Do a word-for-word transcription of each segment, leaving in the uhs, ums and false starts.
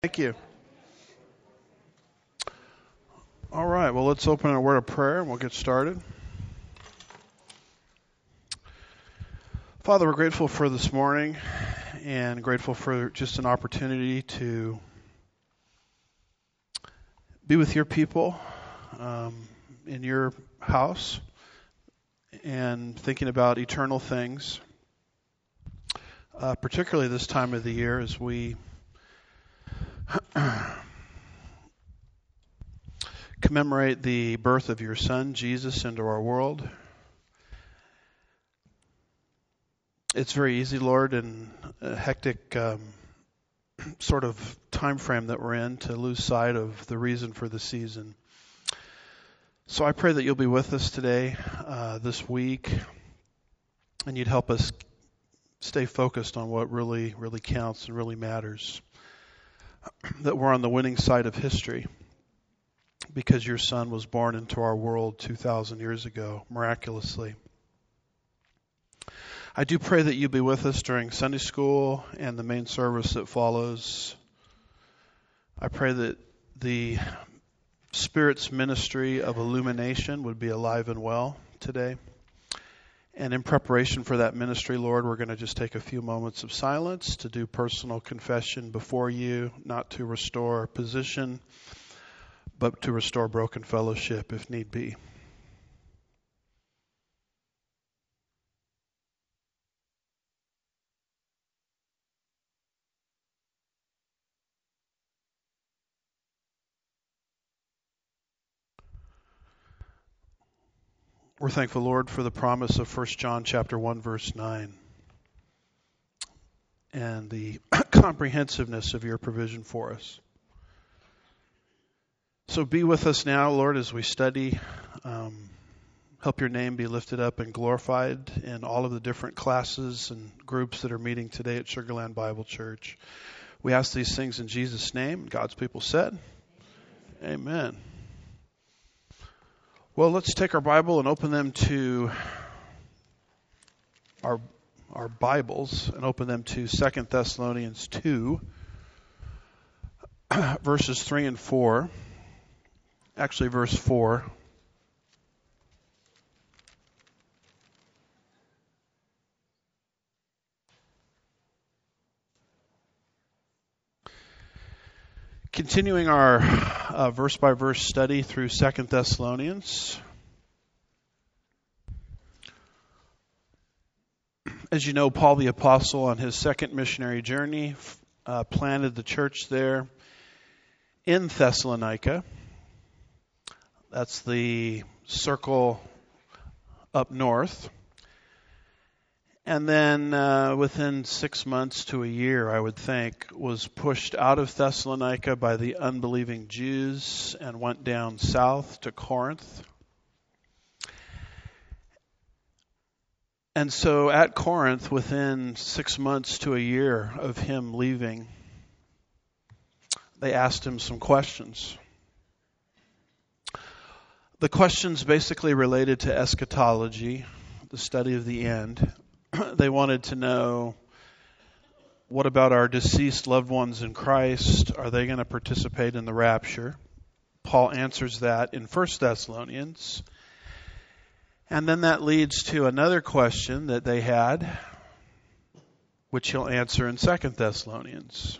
Thank you. All right, well, let's open a word of prayer and we'll get started. Father, we're grateful for this morning and grateful for just an opportunity to be with your people um, in your house and thinking about eternal things, uh, particularly this time of the year as we commemorate the birth of your Son, Jesus, into our world. It's very easy, Lord, in a hectic um, sort of time frame that we're in to lose sight of the reason for the season. So I pray that you'll be with us today, uh, this week, and you'd help us stay focused on what really, really counts and really matters. That we're on the winning side of history because your Son was born into our world two thousand years ago, miraculously. I do pray that you be with us during Sunday school and the main service that follows. I pray that the Spirit's ministry of illumination would be alive and well today. And in preparation for that ministry, Lord, we're going to just take a few moments of silence to do personal confession before you, not to restore position, but to restore broken fellowship if need be. We're thankful, Lord, for the promise of First John chapter one, verse nine, and the comprehensiveness of your provision for us. So be with us now, Lord, as we study. Um, help your name be lifted up and glorified in all of the different classes and groups that are meeting today at Sugar Land Bible Church. We ask these things in Jesus' name. God's people said, Amen. Well, let's take our Bible and open them to our our Bibles and open them to Second Thessalonians two, verses three and four. Actually, verse four. Continuing our uh, verse-by-verse study through Second Thessalonians. As you know, Paul the Apostle on his second missionary journey uh, planted the church there in Thessalonica. That's the circle up north. And then uh, within six months to a year, I would think, was pushed out of Thessalonica by the unbelieving Jews and went down south to Corinth. And so at Corinth, within six months to a year of him leaving, they asked him some questions. The questions basically related to eschatology, the study of the end. They wanted to know, what about our deceased loved ones in Christ? Are they going to participate in the rapture? Paul answers that in First Thessalonians. And then that leads to another question that they had, which he'll answer in Second Thessalonians.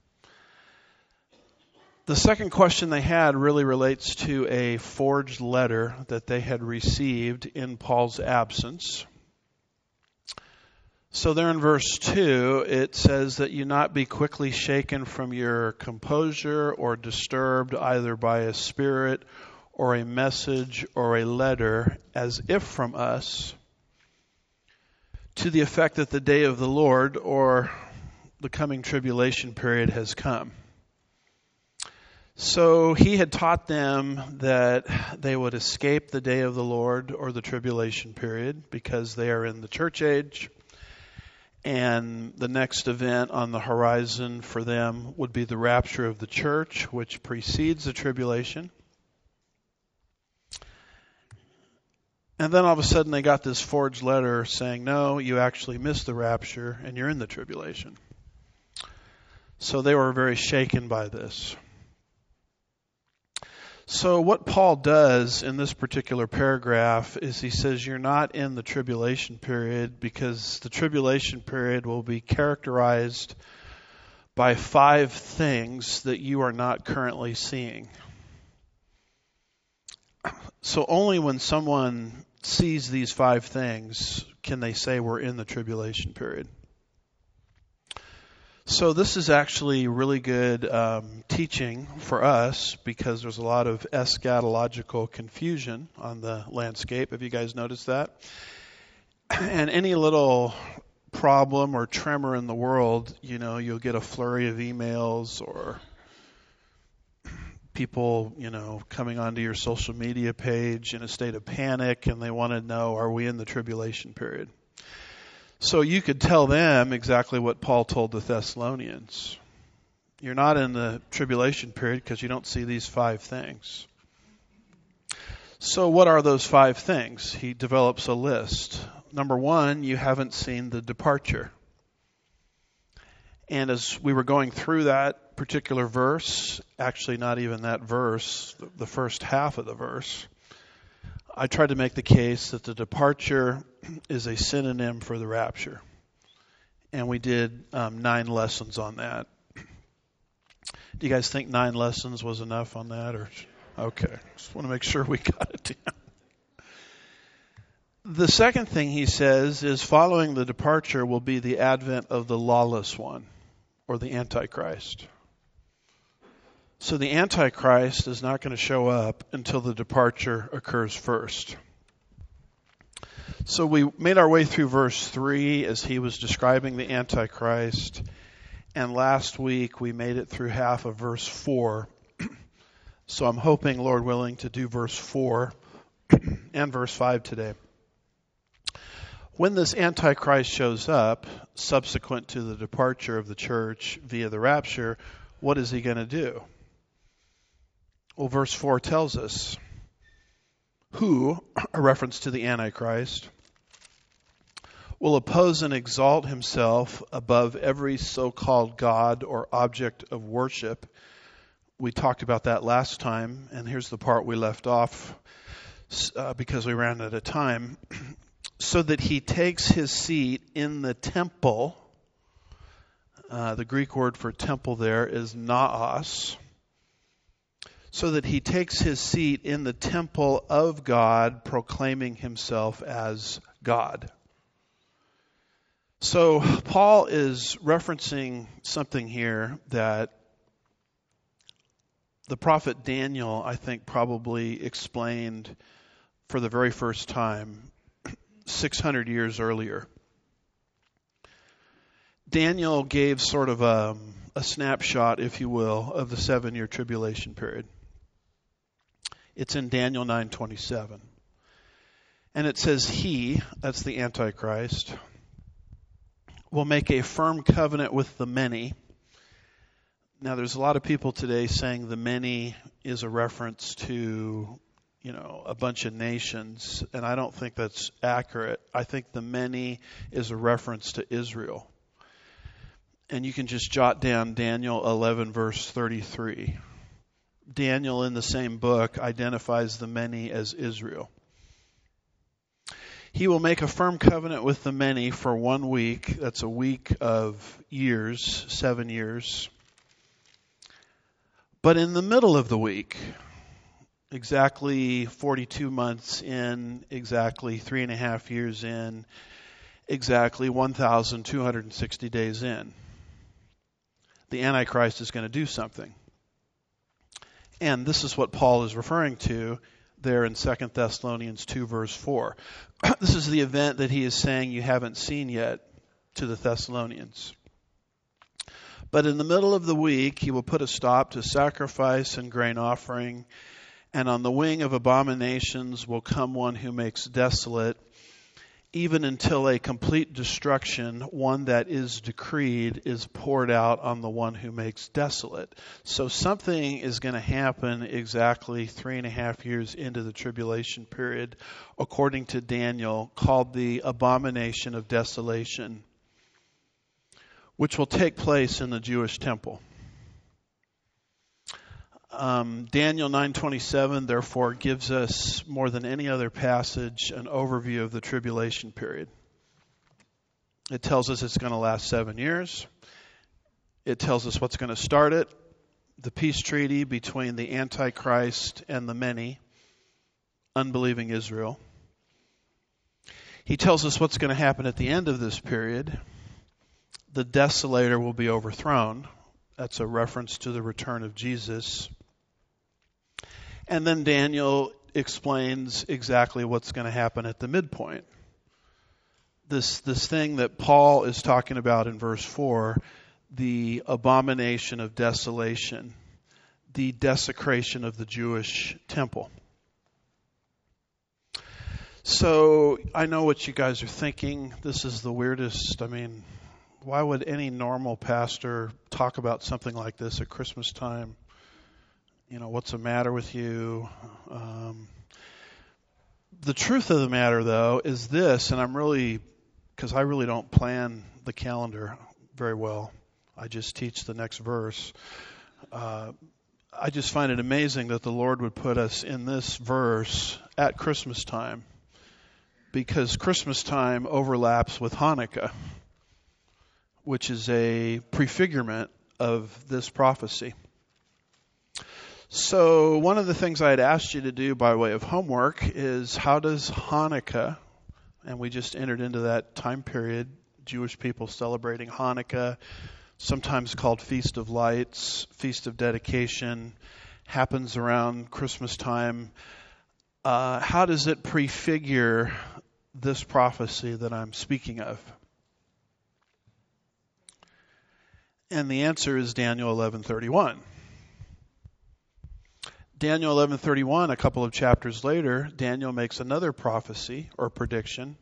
The second question they had really relates to a forged letter that they had received in Paul's absence. So there in verse two, it says that you not be quickly shaken from your composure or disturbed either by a spirit or a message or a letter, as if from us, to the effect that the day of the Lord or the coming tribulation period has come. So he had taught them that they would escape the day of the Lord or the tribulation period because they are in the church age. And the next event on the horizon for them would be the rapture of the church, which precedes the tribulation. And then all of a sudden they got this forged letter saying, no, you actually missed the rapture and you're in the tribulation. So they were very shaken by this. So what Paul does in this particular paragraph is he says you're not in the tribulation period because the tribulation period will be characterized by five things that you are not currently seeing. So only when someone sees these five things can they say we're in the tribulation period. So this is actually really good um, teaching for us because there's a lot of eschatological confusion on the landscape. Have you guys noticed that? And any little problem or tremor in the world, you know, you'll get a flurry of emails or people, you know, coming onto your social media page in a state of panic, and they want to know, are we in the tribulation period? So you could tell them exactly what Paul told the Thessalonians. You're not in the tribulation period because you don't see these five things. So what are those five things? He develops a list. Number one, you haven't seen the departure. And as we were going through that particular verse, actually not even that verse, the first half of the verse, I tried to make the case that the departure is a synonym for the rapture. And we did um, nine lessons on that. Do you guys think nine lessons was enough on that? Or okay, just want to make sure we got it down. The second thing he says is following the departure will be the advent of the lawless one, or the Antichrist. So the Antichrist is not going to show up until the departure occurs first. So we made our way through verse three as he was describing the Antichrist. And last week we made it through half of verse four. So I'm hoping, Lord willing, to do verse four and verse five today. When this Antichrist shows up, subsequent to the departure of the church via the rapture, what is he going to do? Well, verse four tells us who, a reference to the Antichrist, will oppose and exalt himself above every so-called God or object of worship. We talked about that last time, and here's the part we left off uh, because we ran out of time. So that he takes his seat in the temple. Uh, the Greek word for temple there is naos. So that he takes his seat in the temple of God, proclaiming himself as God. So Paul is referencing something here that the prophet Daniel, I think, probably explained for the very first time six hundred years earlier. Daniel gave sort of a, a snapshot, if you will, of the seven-year tribulation period. It's in Daniel nine twenty-seven. And it says, he, that's the Antichrist, will make a firm covenant with the many. Now, there's a lot of people today saying the many is a reference to, you know, a bunch of nations, and I don't think that's accurate. I think the many is a reference to Israel. And you can just jot down Daniel eleven, verse thirty-three. Daniel, in the same book, identifies the many as Israel. He will make a firm covenant with the many for one week. That's a week of years, seven years. But in the middle of the week, exactly forty-two months in, exactly three and a half years in, exactly one thousand two hundred sixty days in, the Antichrist is going to do something. And this is what Paul is referring to there in Second Thessalonians two, verse four. This is the event that he is saying you haven't seen yet to the Thessalonians. But in the middle of the week, he will put a stop to sacrifice and grain offering, and on the wing of abominations will come one who makes desolate, even until a complete destruction, one that is decreed, is poured out on the one who makes desolate. So something is going to happen exactly three and a half years into the tribulation period, according to Daniel, called the abomination of desolation, which will take place in the Jewish temple. Um, Daniel nine twenty-seven, therefore, gives us, more than any other passage, an overview of the tribulation period. It tells us it's going to last seven years. It tells us what's going to start it, the peace treaty between the Antichrist and the many, unbelieving Israel. He tells us what's going to happen at the end of this period. The desolator will be overthrown. That's a reference to the return of Jesus. And then Daniel explains exactly what's going to happen at the midpoint. This, this thing that Paul is talking about in verse four, the abomination of desolation, the desecration of the Jewish temple. So I know what you guys are thinking. This is the weirdest. I mean, why would any normal pastor talk about something like this at Christmas time? You know, what's the matter with you? Um, the truth of the matter, though, is this, and I'm really, because I really don't plan the calendar very well. I just teach the next verse. Uh, I just find it amazing that the Lord would put us in this verse at Christmas time, because Christmas time overlaps with Hanukkah, which is a prefigurement of this prophecy. So one of the things I had asked you to do by way of homework is, how does Hanukkah, and we just entered into that time period, Jewish people celebrating Hanukkah, sometimes called Feast of Lights, Feast of Dedication, happens around Christmas time. Uh, how does it prefigure this prophecy that I'm speaking of? And the answer is Daniel eleven thirty-one. Daniel eleven thirty-one, a couple of chapters later, Daniel makes another prophecy or prediction.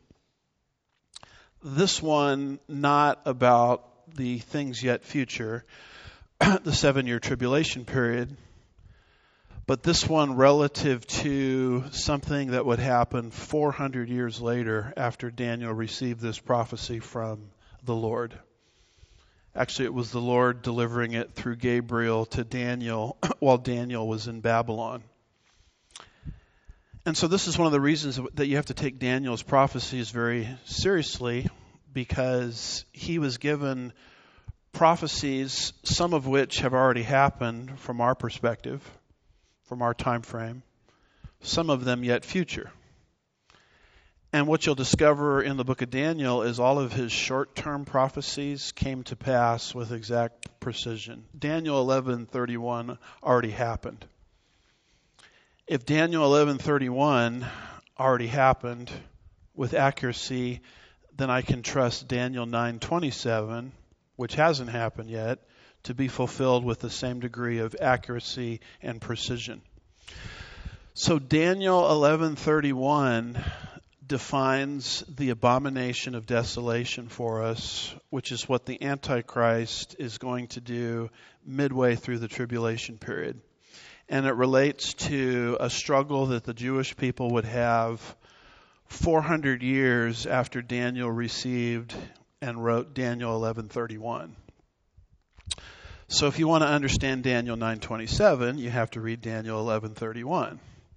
This one not about the things yet future, the seven-year tribulation period, but this one relative to something that would happen four hundred years later after Daniel received this prophecy from the Lord. Actually, it was the Lord delivering it through Gabriel to Daniel while Daniel was in Babylon. And so this is one of the reasons that you have to take Daniel's prophecies very seriously, because he was given prophecies, some of which have already happened from our perspective, from our time frame, some of them yet future. And what you'll discover in the book of Daniel is all of his short-term prophecies came to pass with exact precision. Daniel eleven thirty-one already happened. If Daniel eleven thirty-one already happened with accuracy, then I can trust Daniel nine twenty-seven, which hasn't happened yet, to be fulfilled with the same degree of accuracy and precision. So Daniel eleven thirty-one defines the abomination of desolation for us, which is what the Antichrist is going to do midway through the tribulation period. And it relates to a struggle that the Jewish people would have four hundred years after Daniel received and wrote Daniel eleven thirty-one. So if you want to understand Daniel nine twenty-seven, you have to read Daniel eleven thirty-one.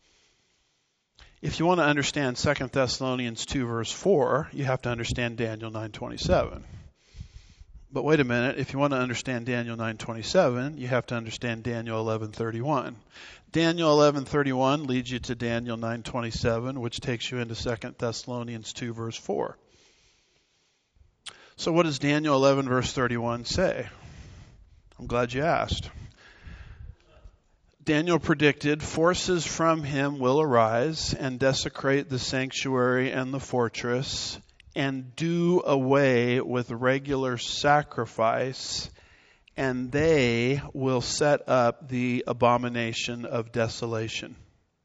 If you want to understand Second Thessalonians two verse four, you have to understand Daniel nine twenty-seven. But wait a minute, if you want to understand Daniel nine twenty-seven, you have to understand Daniel eleven thirty-one. Daniel eleven thirty-one leads you to Daniel nine twenty-seven, which takes you into Second Thessalonians two verse four. So what does Daniel eleven verse thirty-one say? I'm glad you asked. Daniel predicted, forces from him will arise and desecrate the sanctuary and the fortress and do away with regular sacrifice, and they will set up the abomination of desolation.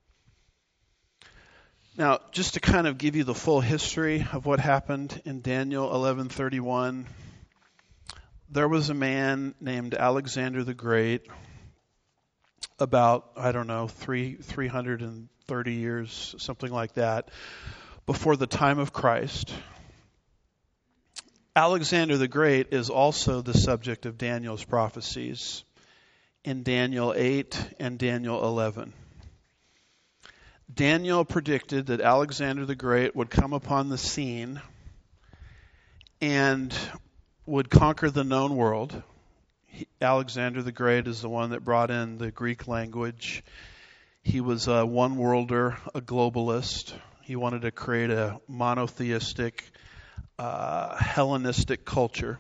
Now, just to kind of give you the full history of what happened in Daniel eleven thirty-one, there was a man named Alexander the Great, about, I don't know, three, three hundred thirty years, something like that, before the time of Christ. Alexander the Great is also the subject of Daniel's prophecies in Daniel eight and Daniel eleven. Daniel predicted that Alexander the Great would come upon the scene and would conquer the known world. He, Alexander the Great is the one that brought in the Greek language. He was a one-worlder, a globalist. He wanted to create a monotheistic, uh, Hellenistic culture.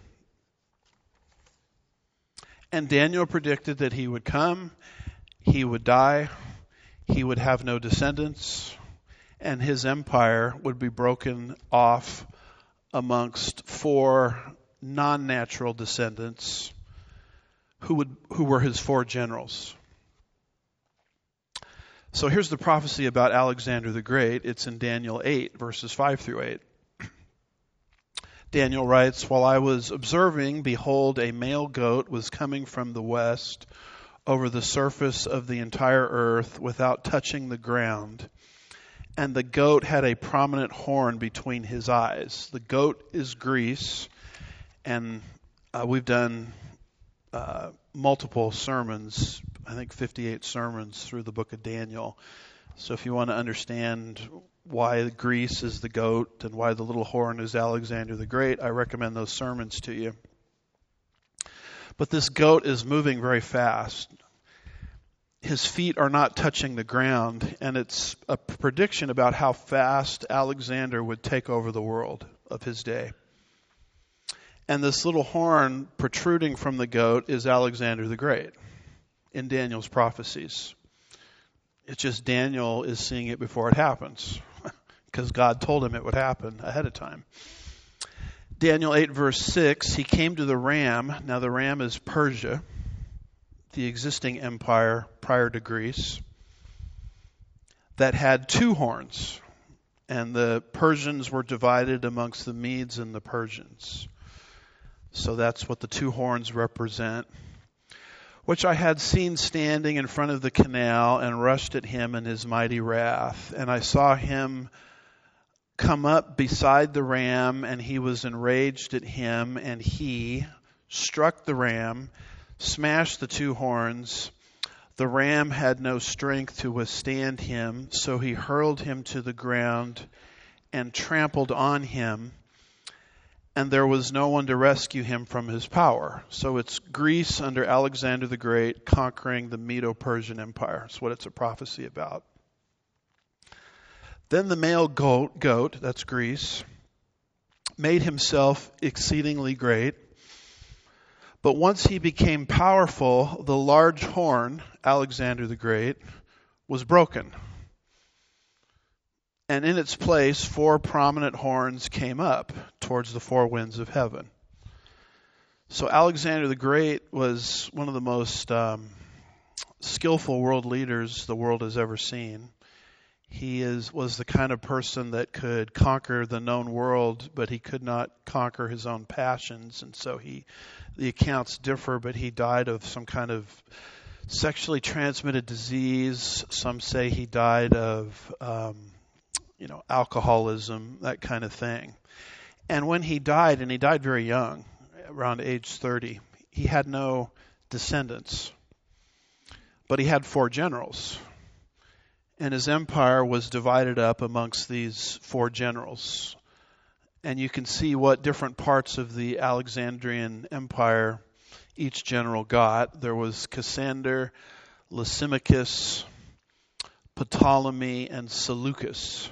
And Daniel predicted that he would come, he would die, he would have no descendants, and his empire would be broken off amongst four non-natural descendants who would who were his four generals. So here's the prophecy about Alexander the Great. It's in Daniel eight, verses five through eight. Daniel writes, "While I was observing, behold, a male goat was coming from the west over the surface of the entire earth without touching the ground. And the goat had a prominent horn between his eyes." The goat is Greece, and uh, we've done uh, multiple sermons, I think fifty-eight sermons through the book of Daniel. So if you want to understand why Greece is the goat and why the little horn is Alexander the Great, I recommend those sermons to you. But this goat is moving very fast. His feet are not touching the ground, and it's a prediction about how fast Alexander would take over the world of his day. And this little horn protruding from the goat is Alexander the Great in Daniel's prophecies. It's just Daniel is seeing it before it happens because God told him it would happen ahead of time. Daniel eight, verse six, he came to the ram. Now the ram is Persia, the existing empire prior to Greece, that had two horns. And the Persians were divided amongst the Medes and the Persians. So that's what the two horns represent. "Which I had seen standing in front of the canal and rushed at him in his mighty wrath. And I saw him come up beside the ram, and he was enraged at him, and he struck the ram, smashed the two horns. The ram had no strength to withstand him, so he hurled him to the ground and trampled on him, and there was no one to rescue him from his power." So it's Greece under Alexander the Great conquering the Medo-Persian Empire. That's what it's a prophecy about. "Then the male goat, goat, that's Greece, made himself exceedingly great. But once he became powerful, the large horn, Alexander the Great, was broken. And in its place, four prominent horns came up towards the four winds of heaven." So Alexander the Great was one of the most um, skillful world leaders the world has ever seen. He is was the kind of person that could conquer the known world, but he could not conquer his own passions. And so he, the accounts differ, but he died of some kind of sexually transmitted disease. Some say he died of, um, you know, alcoholism, that kind of thing. And when he died, and he died very young, around age thirty, he had no descendants. But he had four generals. And his empire was divided up amongst these four generals. And you can see what different parts of the Alexandrian Empire each general got. There was Cassander, Lysimachus, Ptolemy, and Seleucus.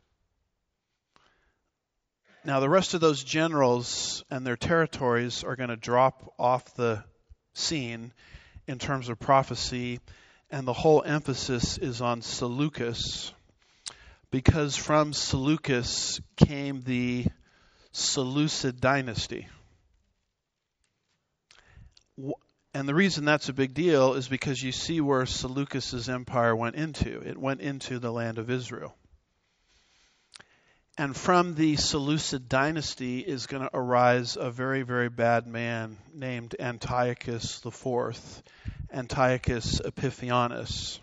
Now the rest of those generals and their territories are going to drop off the scene in terms of prophecy. And the whole emphasis is on Seleucus, because from Seleucus came the Seleucid dynasty. And the reason that's a big deal is because you see where Seleucus's empire went into. It went into the land of Israel. And from the Seleucid dynasty is going to arise a very, very bad man named Antiochus the Fourth, Antiochus Epiphanes,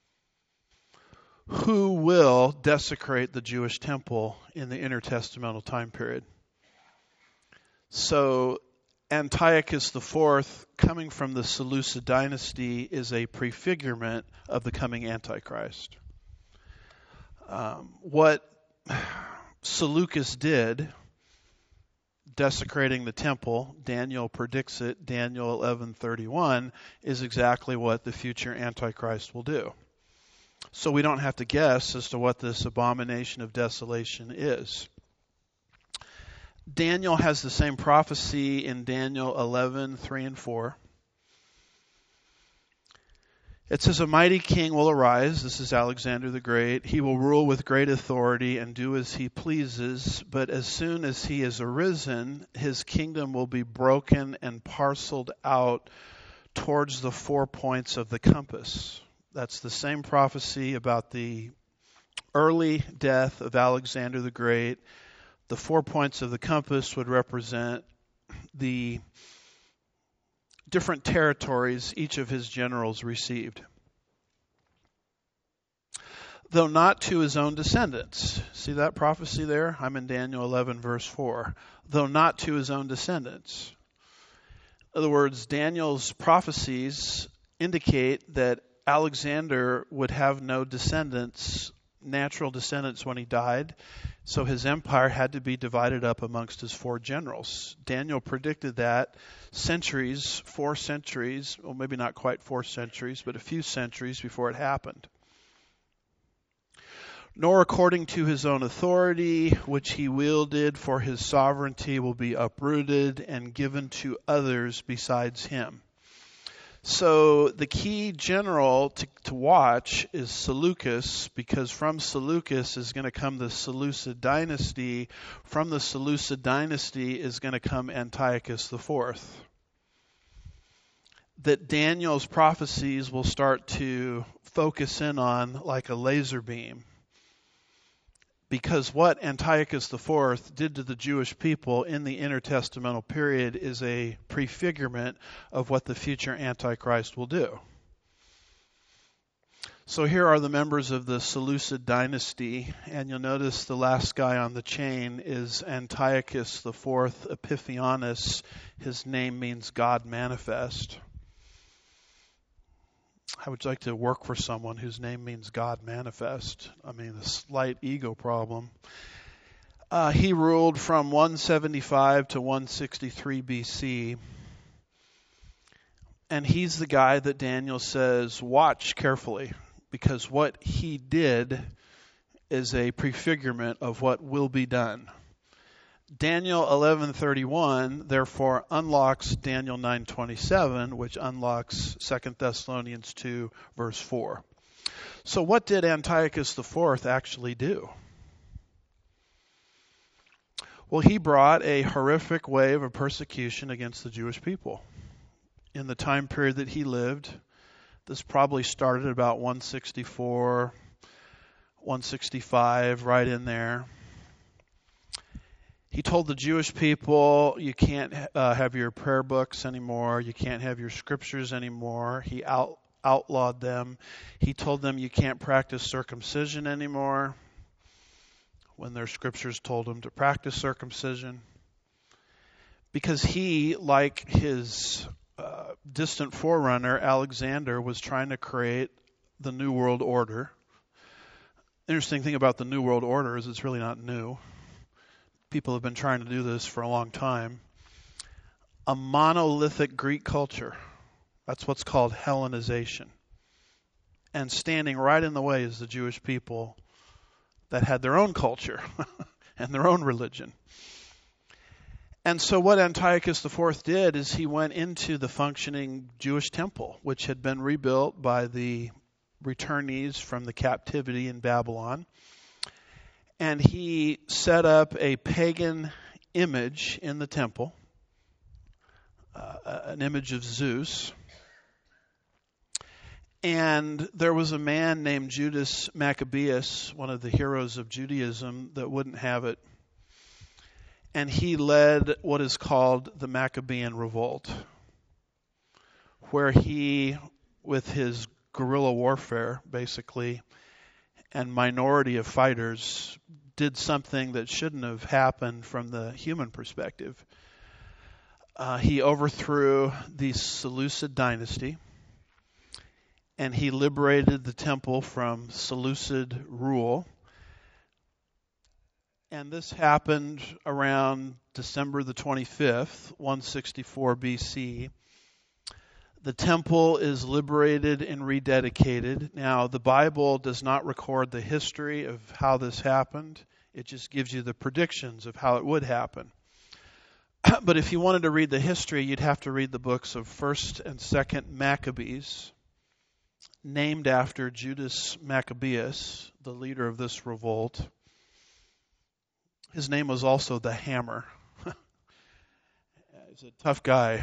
who will desecrate the Jewish temple in the intertestamental time period. So Antiochus the Fourth, coming from the Seleucid dynasty, is a prefigurement of the coming Antichrist. Um, what Seleucus did, desecrating the temple, Daniel predicts it, Daniel eleven thirty-one, is exactly what the future Antichrist will do. So we don't have to guess as to what this abomination of desolation is. Daniel has the same prophecy in Daniel eleven three and four. It says, a mighty king will arise. This is Alexander the Great. He will rule with great authority and do as he pleases. But as soon as he is arisen, his kingdom will be broken and parceled out towards the four points of the compass. That's the same prophecy about the early death of Alexander the Great. The four points of the compass would represent the different territories each of his generals received. Though not to his own descendants. See that prophecy there? I'm in Daniel eleven verse four. Though not to his own descendants. In other words, Daniel's prophecies indicate that Alexander would have no descendants, natural descendants when he died. So his empire had to be divided up amongst his four generals. Daniel predicted that centuries, four centuries, well, maybe not quite four centuries, but a few centuries before it happened. Nor according to his own authority, which he wielded, for his sovereignty will be uprooted and given to others besides him. So the key general to, to watch is Seleucus, because from Seleucus is going to come the Seleucid dynasty. From the Seleucid dynasty is going to come Antiochus the Fourth. That Daniel's prophecies will start to focus in on like a laser beam. Because what Antiochus the Fourth did to the Jewish people in the intertestamental period is a prefigurement of what the future Antichrist will do. So here are the members of the Seleucid dynasty, and you'll notice the last guy on the chain is Antiochus the Fourth Epiphanes. His name means God manifest. How would you like to work for someone whose name means God manifest? I mean, a slight ego problem. Uh, he ruled from one seventy-five to one sixty-three B C. And he's the guy that Daniel says, watch carefully, because what he did is a prefigurement of what will be done. Daniel eleven thirty-one, therefore, unlocks Daniel nine twenty-seven, which unlocks Second Thessalonians two, verse four. So what did Antiochus the Fourth actually do? Well, he brought a horrific wave of persecution against the Jewish people. In the time period that he lived, this probably started at about one sixty-four, one sixty-five, right in there. He told the Jewish people, you can't uh, have your prayer books anymore. You can't have your scriptures anymore. He out, outlawed them. He told them you can't practice circumcision anymore when their scriptures told them to practice circumcision. Because he, like his uh, distant forerunner, Alexander, was trying to create the New World Order. Interesting thing about the New World Order is it's really not new. People have been trying to do this for a long time. A monolithic Greek culture. That's what's called Hellenization. And standing right in the way is the Jewish people that had their own culture and their own religion. And so what Antiochus the Fourth did is he went into the functioning Jewish temple, which had been rebuilt by the returnees from the captivity in Babylon. And he set up a pagan image in the temple, uh, an image of Zeus. And there was a man named Judas Maccabeus, one of the heroes of Judaism, that wouldn't have it. And he led what is called the Maccabean Revolt, where he, with his guerrilla warfare, basically, and minority of fighters, did something that shouldn't have happened from the human perspective. Uh, he overthrew the Seleucid dynasty, and he liberated the temple from Seleucid rule. And this happened around December the twenty-fifth, one sixty-four B C. The temple is liberated and rededicated. Now, the Bible does not record the history of how this happened. It just gives you the predictions of how it would happen. But if you wanted to read the history, you'd have to read the books of First and Second Maccabees, named after Judas Maccabeus, the leader of this revolt. His name was also the Hammer. He's a tough guy.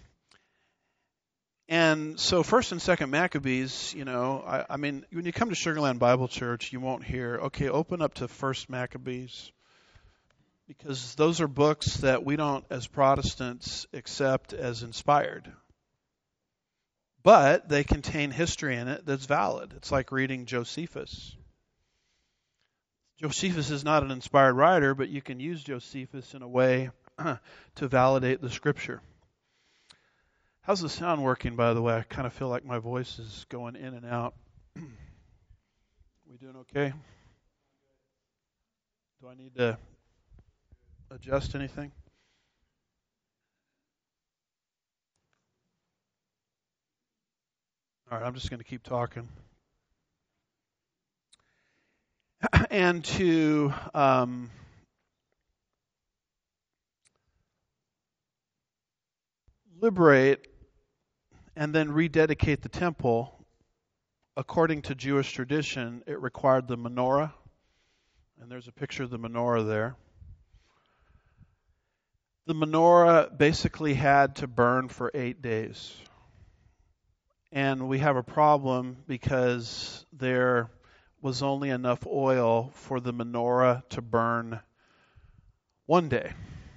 And so First and Second Maccabees, you know, I, I mean, when you come to Sugar Land Bible Church, you won't hear, okay, open up to First Maccabees. Because those are books that we don't, as Protestants, accept as inspired. But they contain history in it that's valid. It's like reading Josephus. Josephus is not an inspired writer, but you can use Josephus in a way to validate the Scripture. How's the sound working, by the way? I kind of feel like my voice is going in and out. We doing okay? Do I need to adjust anything? All right, I'm just going to keep talking. And to um, liberate and then rededicate the temple, according to Jewish tradition, it required the menorah. And there's a picture of the menorah there. The menorah basically had to burn for eight days. And we have a problem because there was only enough oil for the menorah to burn one day.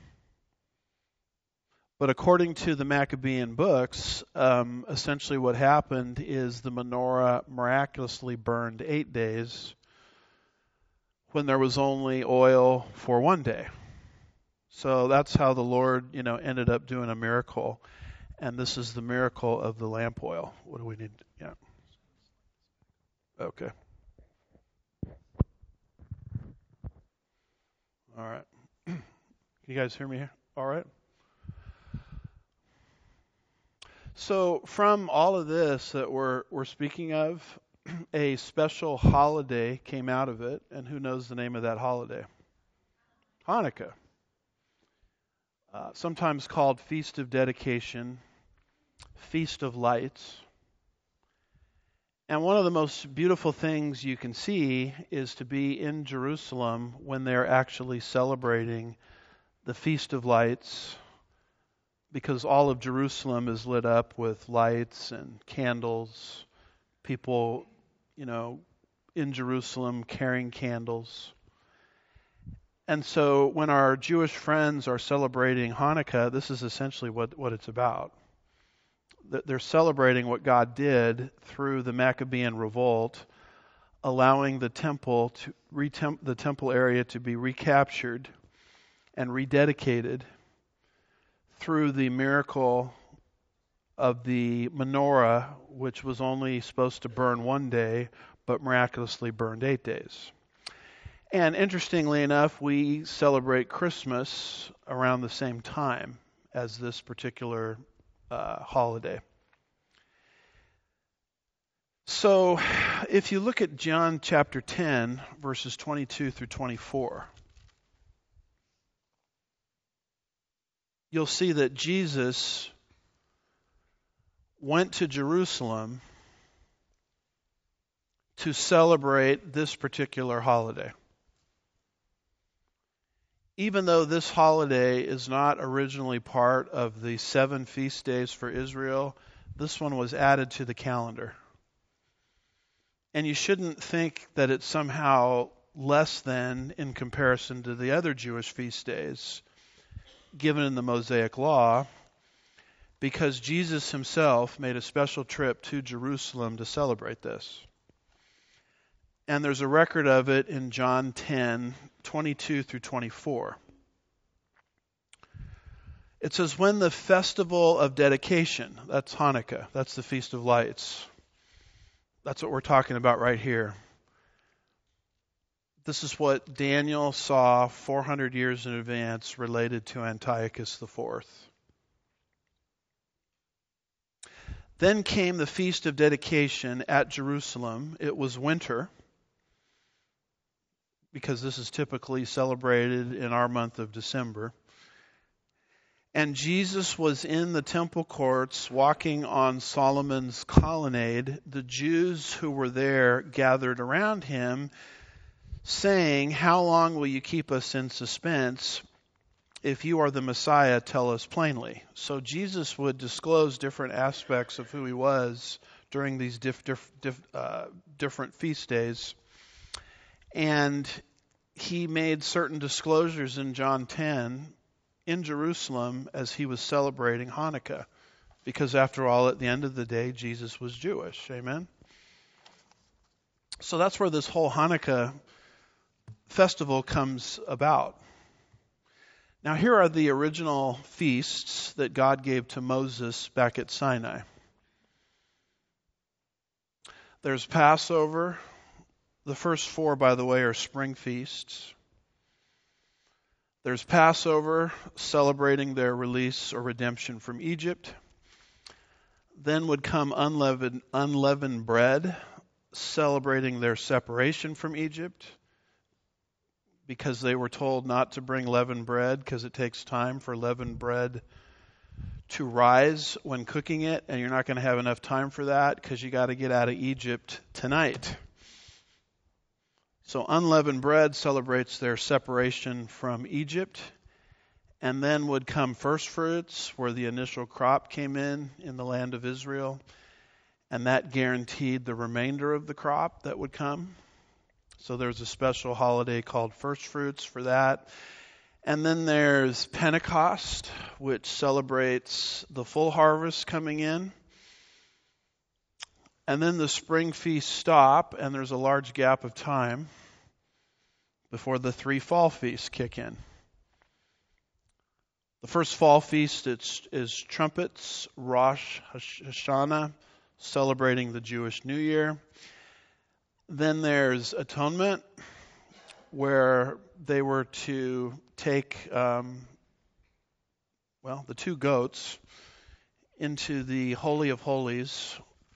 But according to the Maccabean books, um, essentially what happened is the menorah miraculously burned eight days when there was only oil for one day. So that's how the Lord, you know, ended up doing a miracle. And this is the miracle of the lamp oil. What do we need? Yeah. Okay. All right. Can you guys hear me here? All right. So from all of this that we're we're speaking of, a special holiday came out of it, and who knows the name of that holiday? Hanukkah. Uh, sometimes called Feast of Dedication, Feast of Lights. And one of the most beautiful things you can see is to be in Jerusalem when they're actually celebrating the Feast of Lights, because all of Jerusalem is lit up with lights and candles. People, you know, in Jerusalem carrying candles. And so when our Jewish friends are celebrating Hanukkah, this is essentially what, what it's about. They're celebrating what God did through the Maccabean revolt, allowing the temple to retem- the temple area to be recaptured and rededicated through the miracle of the menorah, which was only supposed to burn one day, but miraculously burned eight days. And interestingly enough, we celebrate Christmas around the same time as this particular uh, holiday. So if you look at John chapter ten, verses twenty-two through twenty-four, you'll see that Jesus went to Jerusalem to celebrate this particular holiday. Even though this holiday is not originally part of the seven feast days for Israel, this one was added to the calendar. And you shouldn't think that it's somehow less than in comparison to the other Jewish feast days given in the Mosaic Law, because Jesus himself made a special trip to Jerusalem to celebrate this. And there's a record of it in John ten, twenty-two through twenty-four. It says, when the festival of dedication, that's Hanukkah, that's the Feast of Lights. That's what we're talking about right here. This is what Daniel saw four hundred years in advance related to Antiochus the Fourth. Then came the Feast of Dedication at Jerusalem. It was winter, because this is typically celebrated in our month of December. And Jesus was in the temple courts walking on Solomon's colonnade. The Jews who were there gathered around him, saying, "How long will you keep us in suspense? If you are the Messiah, tell us plainly." So Jesus would disclose different aspects of who he was during these diff, diff, diff, uh, different feast days. And he made certain disclosures in John ten in Jerusalem as he was celebrating Hanukkah. Because after all, at the end of the day, Jesus was Jewish. Amen? So that's where this whole Hanukkah festival comes about. Now, here are the original feasts that God gave to Moses back at Sinai. There's Passover. The first four, by the way, are spring feasts. There's Passover, celebrating their release or redemption from Egypt. Then would come unleavened, unleavened bread, celebrating their separation from Egypt, because they were told not to bring leavened bread because it takes time for leavened bread to rise when cooking it, and you're not going to have enough time for that because you got to get out of Egypt tonight. So unleavened bread celebrates their separation from Egypt. And then would come first fruits, where the initial crop came in in the land of Israel. And that guaranteed the remainder of the crop that would come. So there's a special holiday called first fruits for that. And then there's Pentecost, which celebrates the full harvest coming in. And then the spring feasts stop, and there's a large gap of time before the three fall feasts kick in. The first fall feast is, is trumpets, Rosh Hashanah, celebrating the Jewish New Year. Then there's atonement, where they were to take, um, well, the two goats into the Holy of Holies.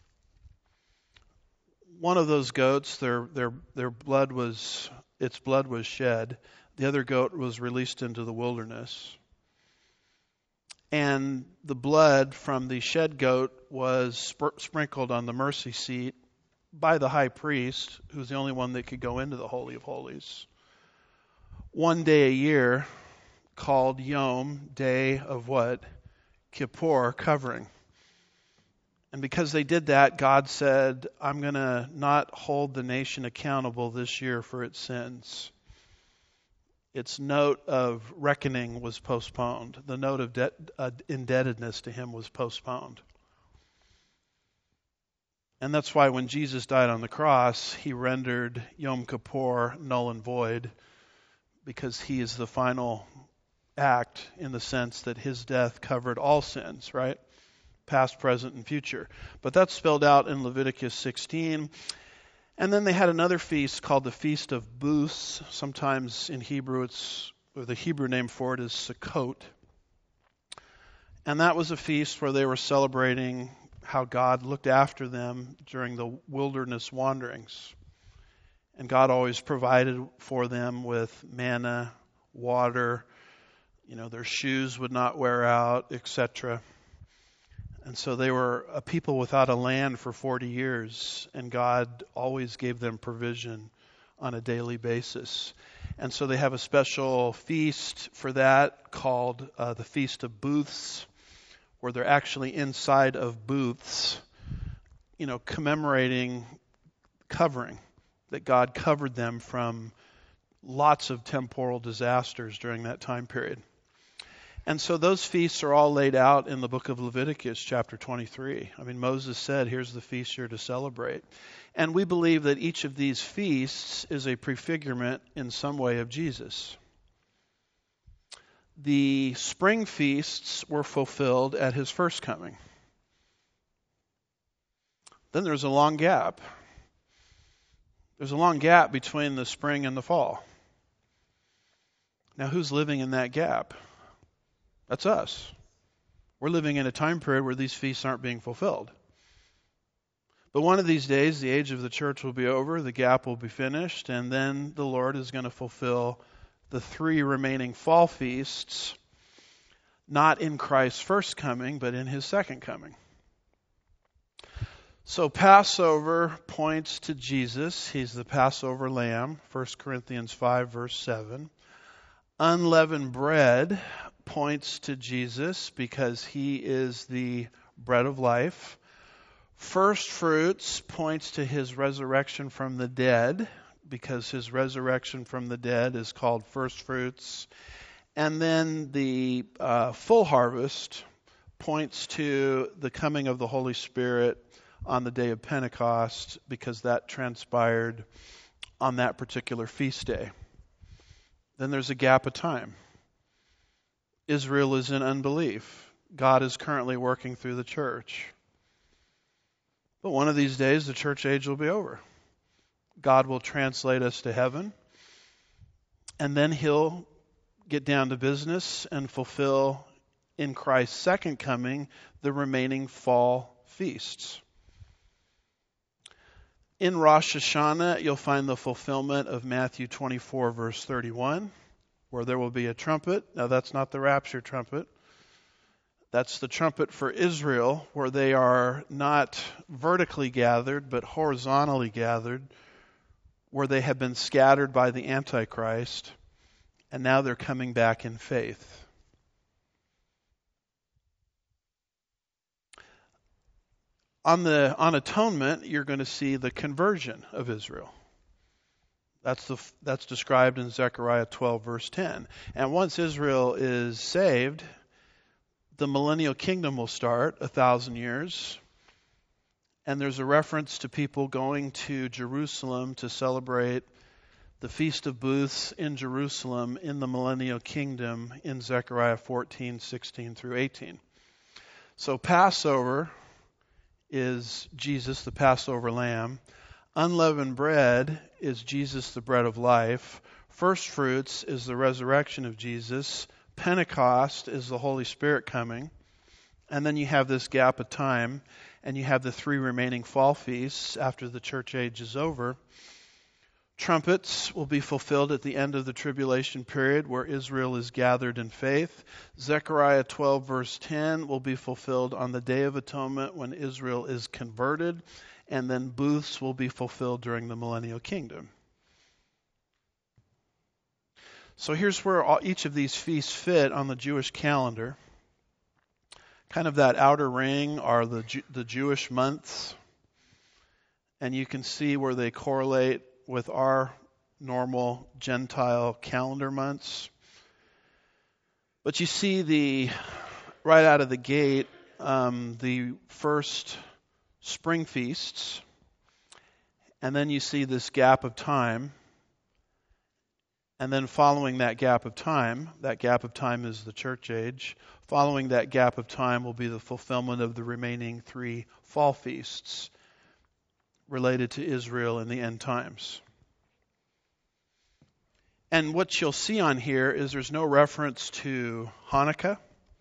One of those goats, their their their blood was its blood was shed. The other goat was released into the wilderness. And the blood from the shed goat was sp- sprinkled on the mercy seat by the high priest, who's the only one that could go into the Holy of Holies. One day a year, called Yom, day of what? Kippur, covering. And because they did that, God said, I'm going to not hold the nation accountable this year for its sins. Its note of reckoning was postponed. The note of de- uh, indebtedness to him was postponed. And that's why when Jesus died on the cross, he rendered Yom Kippur null and void, because he is the final act in the sense that his death covered all sins, right? Past, present, and future. But that's spelled out in Leviticus sixteen. And then they had another feast called the Feast of Booths. Sometimes in Hebrew, it's or the Hebrew name for it is Sukkot. And that was a feast where they were celebrating how God looked after them during the wilderness wanderings. And God always provided for them with manna, water, you know, their shoes would not wear out, et cetera. And so they were a people without a land for forty years, and God always gave them provision on a daily basis. And so they have a special feast for that called uh, the Feast of Booths, where they're actually inside of booths, you know, commemorating covering, that God covered them from lots of temporal disasters during that time period. And so those feasts are all laid out in the book of Leviticus, chapter twenty-three. I mean, Moses said, here's the feast you're to celebrate. And we believe that each of these feasts is a prefigurement in some way of Jesus. the spring feasts were fulfilled at his first coming. Then there's a long gap. There's a long gap between the spring and the fall. Now, who's living in that gap? That's us. We're living in a time period where these feasts aren't being fulfilled. But one of these days, the age of the church will be over, the gap will be finished, and then the Lord is going to fulfill the three remaining fall feasts, not in Christ's first coming, but in his second coming. So Passover points to Jesus. He's the Passover lamb, First Corinthians five, verse seven. Unleavened bread points to Jesus because he is the bread of life. First fruits points to his resurrection from the dead because his resurrection from the dead is called first fruits. And then the uh, full harvest points to the coming of the Holy Spirit on the day of Pentecost because that transpired on that particular feast day. Then there's a gap of time. Israel is in unbelief. God is currently working through the church. But one of these days, the church age will be over. God will translate us to heaven. And then he'll get down to business and fulfill in Christ's second coming the remaining fall feasts. In Rosh Hashanah, you'll find the fulfillment of Matthew twenty-four, verse thirty-one, where there will be a trumpet. Now, that's not the rapture trumpet. That's the trumpet for Israel, where they are not vertically gathered, but horizontally gathered, where they have been scattered by the Antichrist, and now they're coming back in faith. On the on atonement, you're going to see the conversion of Israel. That's the that's described in Zechariah twelve, verse ten. And once Israel is saved, the millennial kingdom will start, a thousand years. And there's a reference to people going to Jerusalem to celebrate the Feast of Booths in Jerusalem in the millennial kingdom in Zechariah fourteen, sixteen through eighteen. So Passover is Jesus, the Passover lamb. Unleavened bread is Jesus, the bread of life. First fruits is the resurrection of Jesus. Pentecost is the Holy Spirit coming. And then you have this gap of time, and you have the three remaining fall feasts after the church age is over. Trumpets will be fulfilled at the end of the tribulation period where Israel is gathered in faith. Zechariah twelve, verse ten will be fulfilled on the Day of Atonement when Israel is converted. And then booths will be fulfilled during the millennial kingdom. So here's where all, each of these feasts fit on the Jewish calendar. Kind of that outer ring are the the Jewish months. And you can see where they correlate with our normal Gentile calendar months. But you see the, right out of the gate, um, the first spring feasts. And then you see this gap of time. And then following that gap of time, that gap of time is the church age. Following that gap of time will be the fulfillment of the remaining three fall feasts related to Israel in the end times. And what you'll see on here is there's no reference to Hanukkah,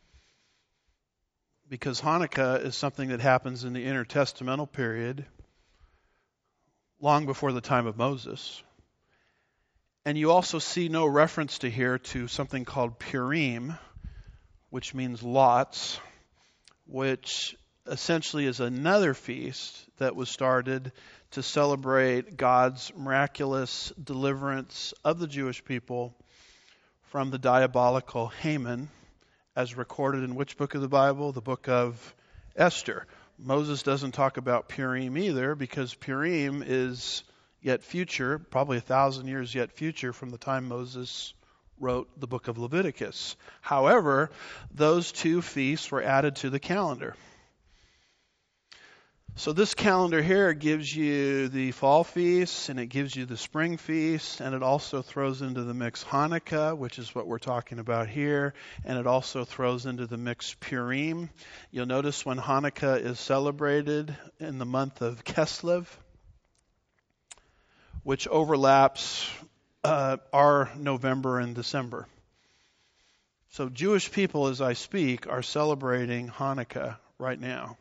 because Hanukkah is something that happens in the intertestamental period, long before the time of Moses. And you also see no reference to here to something called Purim, which means lots, which essentially is another feast that was started to celebrate God's miraculous deliverance of the Jewish people from the diabolical Haman, as recorded in which book of the Bible? The book of Esther. Moses doesn't talk about Purim either, because Purim is yet future, probably a thousand years yet future from the time Moses wrote the book of Leviticus. However, those two feasts were added to the calendar. So this calendar here gives you the fall feasts, and it gives you the spring feasts, and it also throws into the mix Hanukkah, which is what we're talking about here, and it also throws into the mix Purim. You'll notice when Hanukkah is celebrated in the month of Kislev, which overlaps uh, our November and December. So Jewish people, as I speak, are celebrating Hanukkah right now.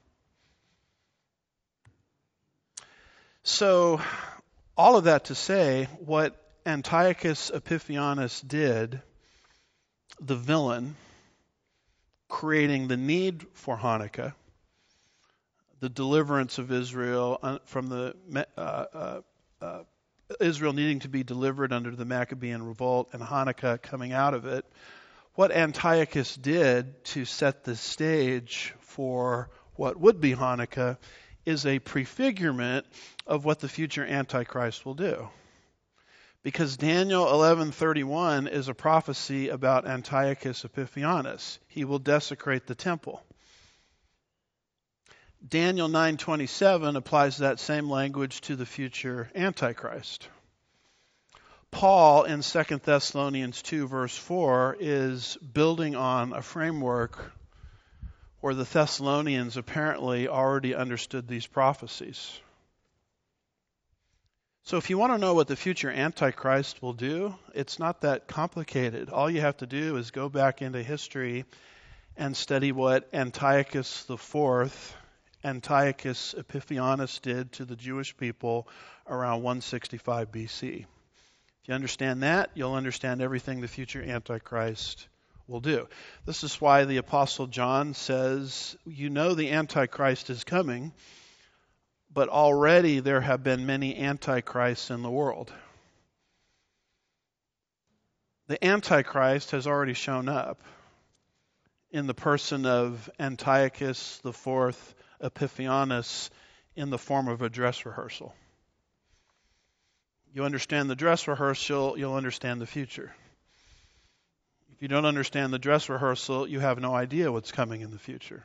So, all of that to say, what Antiochus Epiphanes did, the villain, creating the need for Hanukkah, the deliverance of Israel from the uh, uh, uh, Israel needing to be delivered under the Maccabean revolt, and Hanukkah coming out of it. What Antiochus did to set the stage for what would be Hanukkah is a prefigurement of what the future Antichrist will do. Because Daniel eleven thirty-one is a prophecy about Antiochus Epiphanes. He will desecrate the temple. Daniel nine twenty-seven applies that same language to the future Antichrist. Paul in Second Thessalonians two verse four is building on a framework where the Thessalonians apparently already understood these prophecies. So if you want to know what the future Antichrist will do, it's not that complicated. All you have to do is go back into history and study what Antiochus the Fourth, Antiochus Epiphanes did to the Jewish people around one sixty-five B C. If you understand that, you'll understand everything the future Antichrist will do. This is why the Apostle John says, you know the Antichrist is coming, but already there have been many Antichrists in the world. The Antichrist has already shown up in the person of Antiochus the Fourth Epiphanes in the form of a dress rehearsal. You understand the dress rehearsal, you'll understand the future. If you don't understand the dress rehearsal, you have no idea what's coming in the future.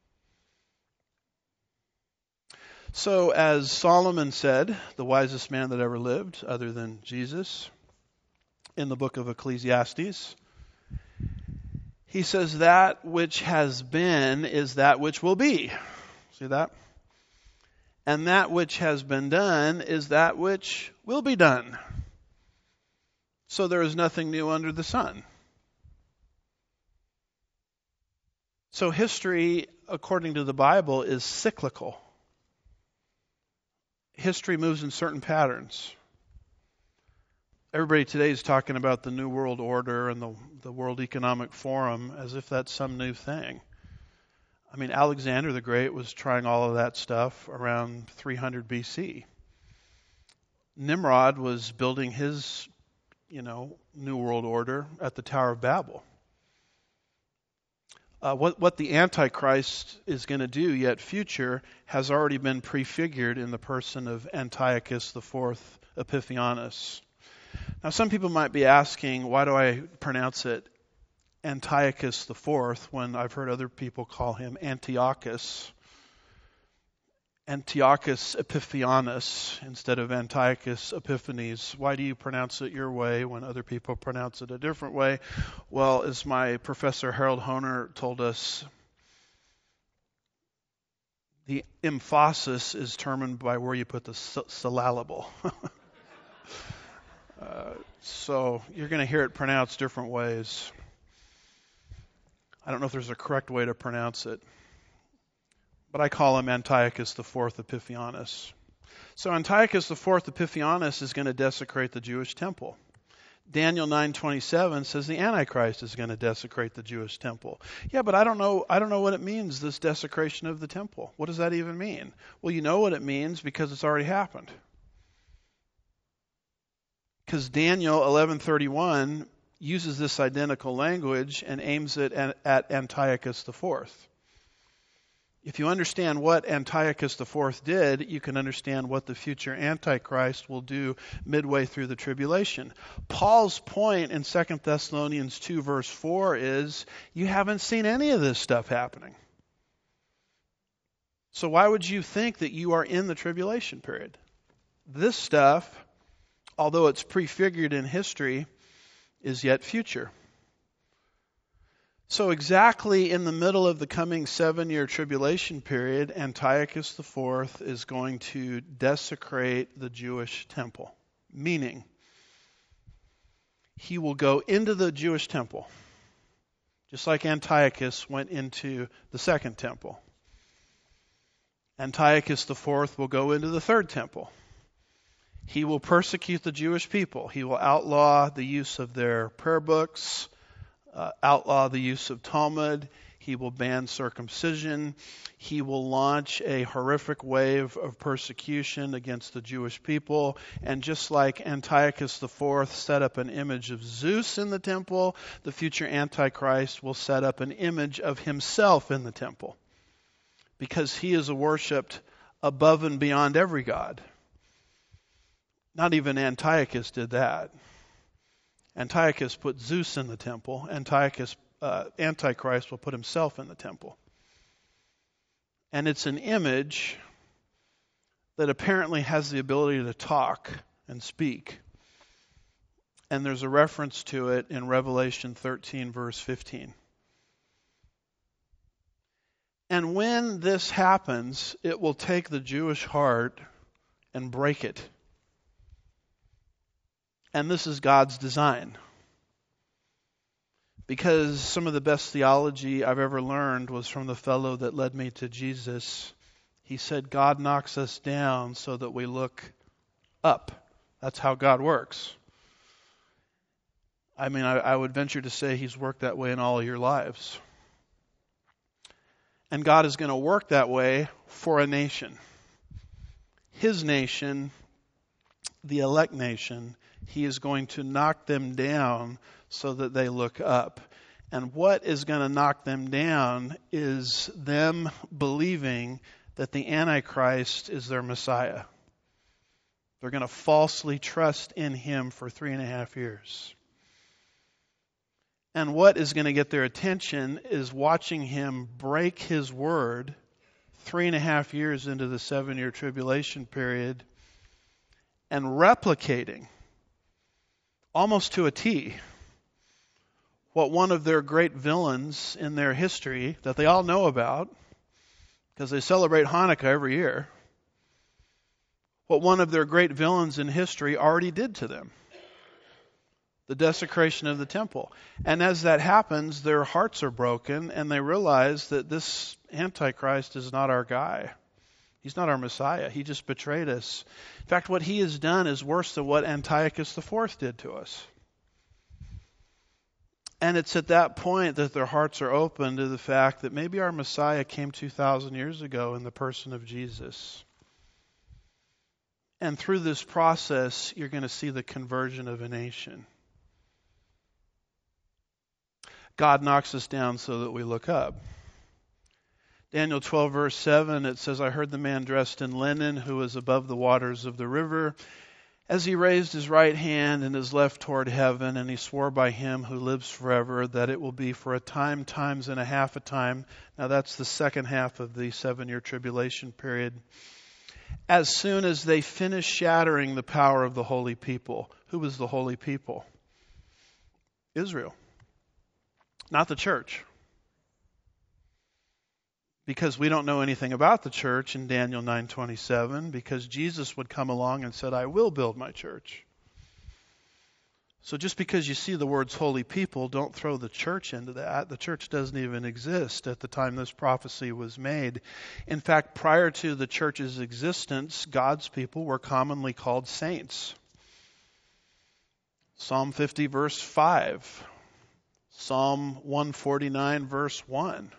So, as Solomon said, the wisest man that ever lived, other than Jesus, in the book of Ecclesiastes, he says, that which has been is that which will be. See that? And that which has been done is that which will be done. So there is nothing new under the sun. So history, according to the Bible, is cyclical. History moves in certain patterns. Everybody today is talking about the New World Order and the, the World Economic Forum as if that's some new thing. I mean, Alexander the Great was trying all of that stuff around three hundred B C. Nimrod was building his, you know, New World Order at the Tower of Babel. Uh, what, what the Antichrist is going to do, yet future, has already been prefigured in the person of Antiochus the Fourth Epiphanes. Now, some people might be asking, why do I pronounce it Antiochus the Fourth when I've heard other people call him Antiochus? Antiochus Epiphanes instead of Antiochus Epiphanes. Why do you pronounce it your way when other people pronounce it a different way? Well, as my professor Harold Honer told us, the emphasis is determined by where you put the syllable. uh, so you're going to hear it pronounced different ways. I don't know if there's a correct way to pronounce it, but I call him Antiochus the Fourth Epiphanes. So Antiochus the Fourth Epiphanes is going to desecrate the Jewish temple. Daniel nine twenty-seven says the Antichrist is going to desecrate the Jewish temple. Yeah, but I don't know. I don't know what it means. This desecration of the temple. What does that even mean? Well, you know what it means because it's already happened. Because Daniel eleven thirty-one uses this identical language and aims it at, at Antiochus the Fourth. If you understand what Antiochus the Fourth did, you can understand what the future Antichrist will do midway through the tribulation. Paul's point in Second Thessalonians two verse four is, you haven't seen any of this stuff happening. So why would you think that you are in the tribulation period? This stuff, although it's prefigured in history, is yet future. So exactly in the middle of the coming seven-year tribulation period, Antiochus the Fourth is going to desecrate the Jewish temple. Meaning, he will go into the Jewish temple, just like Antiochus went into the second temple. Antiochus the Fourth will go into the third temple. He will persecute the Jewish people. He will outlaw the use of their prayer books, uh, outlaw the use of Talmud. He will ban circumcision. He will launch a horrific wave of persecution against the Jewish people. And just like Antiochus the Fourth set up an image of Zeus in the temple, the future Antichrist will set up an image of himself in the temple, because he is worshipped above and beyond every god. Not even Antiochus did that. Antiochus put Zeus in the temple. Antiochus, uh, Antichrist will put himself in the temple. And it's an image that apparently has the ability to talk and speak. And there's a reference to it in Revelation thirteen, verse fifteen. And when this happens, it will take the Jewish heart and break it. And this is God's design. Because some of the best theology I've ever learned was from the fellow that led me to Jesus. He said, God knocks us down so that we look up. That's how God works. I mean, I, I would venture to say He's worked that way in all of your lives. And God is going to work that way for a nation. His nation, the elect nation, He is going to knock them down so that they look up. And what is going to knock them down is them believing that the Antichrist is their Messiah. They're going to falsely trust in Him for three and a half years. And what is going to get their attention is watching Him break His word three and a half years into the seven-year tribulation period and replicating almost to a T what one of their great villains in their history that they all know about, because they celebrate Hanukkah every year, what one of their great villains in history already did to them. The desecration of the temple. And as that happens, their hearts are broken and they realize that this Antichrist is not our guy. He's not our Messiah. He just betrayed us. In fact, what he has done is worse than what Antiochus the Fourth did to us. And it's at that point that their hearts are open to the fact that maybe our Messiah came two thousand years ago in the person of Jesus. And through this process, you're going to see the conversion of a nation. God knocks us down so that we look up. Daniel twelve, verse seven, it says, I heard the man dressed in linen who was above the waters of the river, as he raised his right hand and his left toward heaven, and he swore by him who lives forever that it will be for a time, times and a half a time. Now that's the second half of the seven-year tribulation period. As soon as they finish shattering the power of the holy people. Who was the holy people? Israel. Not the church. Because we don't know anything about the church in Daniel nine twenty-seven, because Jesus would come along and said, I will build my church. So just because you see the words holy people, don't throw the church into that. The church doesn't even exist at the time this prophecy was made. In fact, prior to the church's existence, God's people were commonly called saints. Psalm fifty, verse five. Psalm one forty-nine, verse one.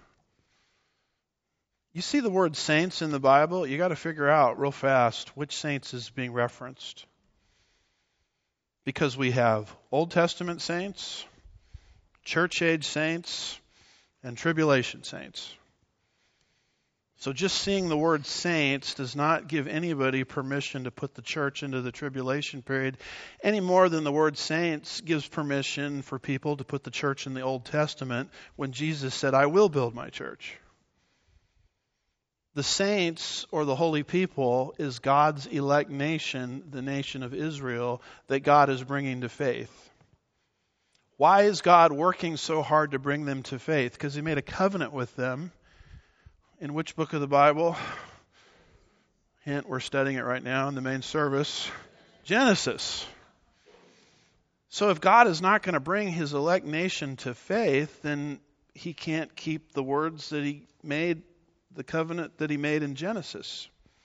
You see the word saints in the Bible, you got to figure out real fast which saints is being referenced. Because we have Old Testament saints, church age saints, and tribulation saints. So just seeing the word saints does not give anybody permission to put the church into the tribulation period any more than the word saints gives permission for people to put the church in the Old Testament when Jesus said, I will build my church. The saints, or the holy people, is God's elect nation, the nation of Israel, that God is bringing to faith. Why is God working so hard to bring them to faith? Because He made a covenant with them. In which book of the Bible? Hint, we're studying it right now in the main service. Genesis. So if God is not going to bring His elect nation to faith, then He can't keep the words that He made, the covenant that He made in Genesis.